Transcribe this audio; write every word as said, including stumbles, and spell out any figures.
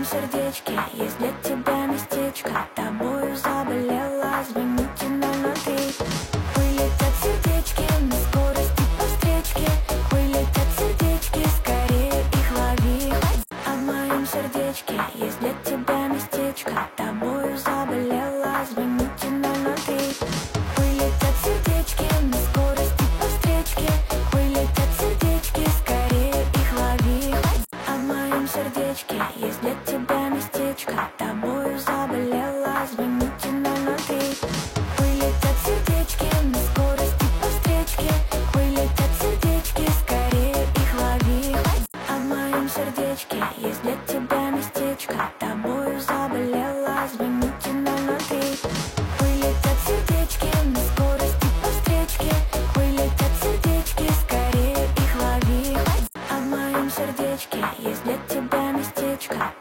моем сердечке есть для тебя местечко. Тобою заболела, звоните ноль ноль три. Вылетят сердечки на скорости по встречке. Вылетят сердечки, скорее их лови. А в моем сердечке есть для тебя местечко. Тобою заболела, звоните ноль ноль три. Вылетят сердечки на скорости по встречке. Вылетят сердечки, скорее их лови. А в моем сердечке есть для тебя местечко. Тобою заболела, звоните ноль ноль три. Вылетят сердечки на скорости по встречке. Вылетят сердечки, скорее их лови. А в моем сердечке есть для тебя местечко. Тобою заболела, звоните ноль ноль три. Вылетят сердечки на скорости по встречке. Вылетят сердечки, скорее их лови. А в моем сердечке есть для тебя местечко.